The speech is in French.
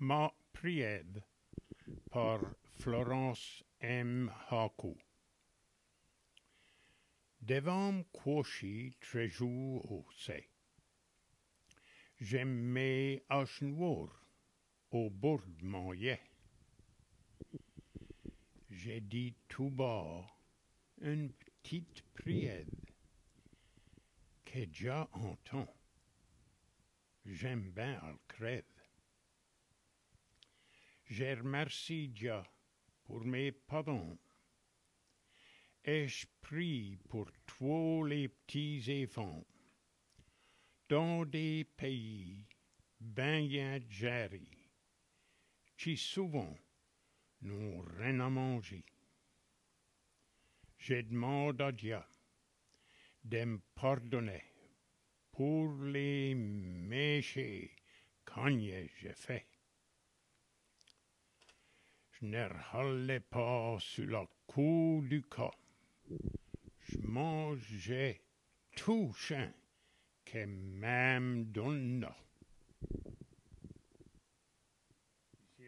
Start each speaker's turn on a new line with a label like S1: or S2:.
S1: Ma prière par Florence M. Harcourt. Devant quoshi trejou au se. J'aimais Ashnwour au bord mon yé. J'ai dit tout bas une petite prière que Jah entend. J'aime bien al crève. J'ai remercié Jah pour mes pardons. Et je prie pour tous les petits enfants dans des pays bien gérés qui souvent n'ont rien à manger. Je demande à Dieu de me pardonner pour les méchés quand j'ai fait. Je ne râlais pas sur le coup du cas. Je mangeais tout chien que même donne.